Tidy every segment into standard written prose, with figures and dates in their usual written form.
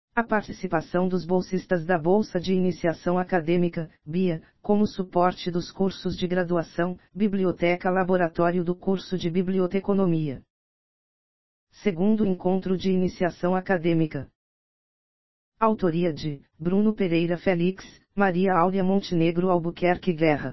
A participação dos bolsistas da Bolsa de Iniciação Acadêmica, BIA, como suporte dos cursos de graduação, Biblioteca Laboratório do curso de Biblioteconomia. Segundo encontro de iniciação acadêmica. Autoria de Bruno Pereira Félix, Maria Áurea Montenegro Albuquerque Guerra.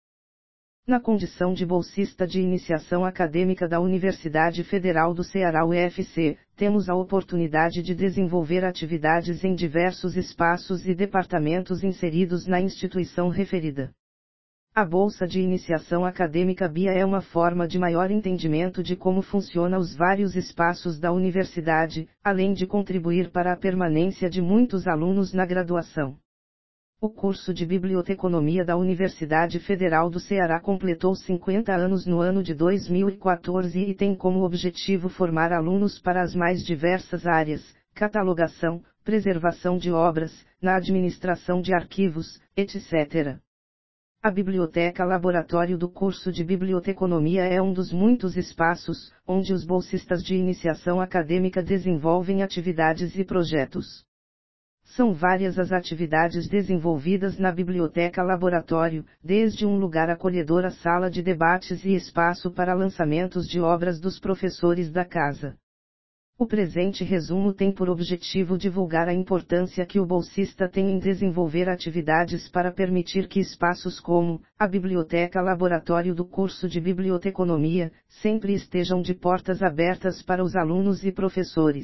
Na condição de bolsista de iniciação acadêmica da Universidade Federal do Ceará UFC, temos a oportunidade de desenvolver atividades em diversos espaços e departamentos inseridos na instituição referida. A Bolsa de Iniciação Acadêmica BIA é uma forma de maior entendimento de como funcionam os vários espaços da universidade, além de contribuir para a permanência de muitos alunos na graduação. O curso de Biblioteconomia da Universidade Federal do Ceará completou 50 anos no ano de 2014 e tem como objetivo formar alunos para as mais diversas áreas, catalogação, preservação de obras, na administração de arquivos, etc. A Biblioteca Laboratório do curso de Biblioteconomia é um dos muitos espaços, onde os bolsistas de iniciação acadêmica desenvolvem atividades e projetos. São várias as atividades desenvolvidas na Biblioteca Laboratório, desde um lugar acolhedor à sala de debates e espaço para lançamentos de obras dos professores da casa. O presente resumo tem por objetivo divulgar a importância que o bolsista tem em desenvolver atividades para permitir que espaços como a Biblioteca Laboratório do curso de Biblioteconomia sempre estejam de portas abertas para os alunos e professores.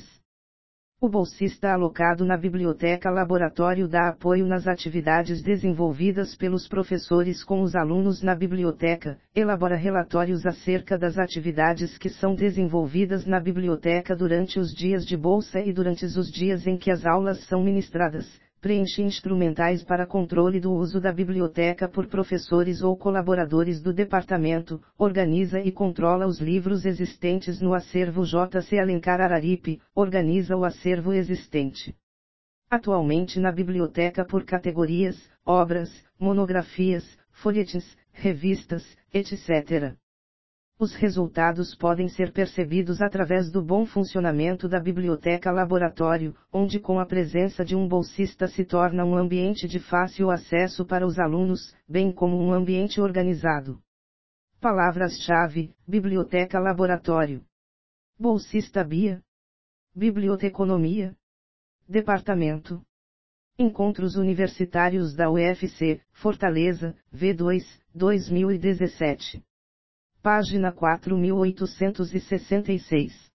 O bolsista alocado na Biblioteca Laboratório dá apoio nas atividades desenvolvidas pelos professores com os alunos na biblioteca, elabora relatórios acerca das atividades que são desenvolvidas na biblioteca durante os dias de bolsa e durante os dias em que as aulas são ministradas, preenche instrumentais para controle do uso da biblioteca por professores ou colaboradores do departamento, organiza e controla os livros existentes no acervo J.C. Alencar Araripe, organiza o acervo existente atualmente na biblioteca por categorias, obras, monografias, folhetins, revistas, etc. Os resultados podem ser percebidos através do bom funcionamento da Biblioteca Laboratório, onde com a presença de um bolsista se torna um ambiente de fácil acesso para os alunos, bem como um ambiente organizado. Palavras-chave: Biblioteca Laboratório, bolsista BIA, Biblioteconomia, Departamento. Encontros Universitários da UFC, Fortaleza, V2, 2017. Página 4866.